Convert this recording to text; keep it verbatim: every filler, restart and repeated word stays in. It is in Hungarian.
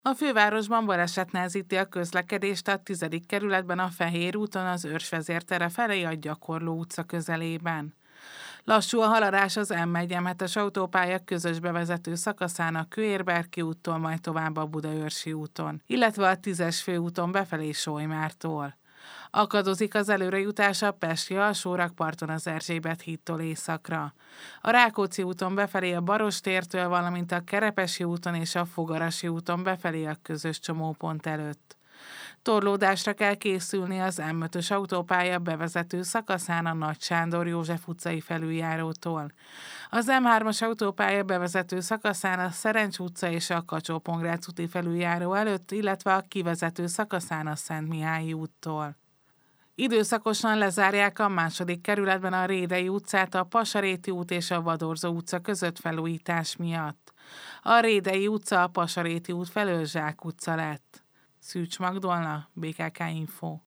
A fővárosban baleset nehezíti a közlekedést a tizedik kerületben a Fehér úton az Őrsvezértere felé a Gyakorló utca közelében. Lassú a haladás az M egy M hetes autópálya közös bevezető szakaszán a Kőérberki úttól, majd tovább a Budaörsi úton, illetve a tízes főúton befelé Solymártól. Akadozik az előrejutás a Pesti alsórakparton az Erzsébet hídtól északra. A Rákóczi úton befelé a Barostértől, valamint a Kerepesi úton és a Fogarasi úton befelé a közös csomópont előtt. Torlódásra kell készülni az M ötös autópálya bevezető szakaszán a Nagy Sándor József utcai felüljárótól. Az M hármas autópálya bevezető szakaszán a Szerencs utca és a Kacsó-Pongrác úti felüljáró előtt, illetve a kivezető szakaszán a Szentmihályi úttól. Időszakosan lezárják a második kerületben a Rédei utcát a Pasaréti út és a Vadorzó utca között felújítás miatt. A Rédei utca a Pasaréti út felől Zsák utca lett. Szűcs Magdolna, bé ká ká Info.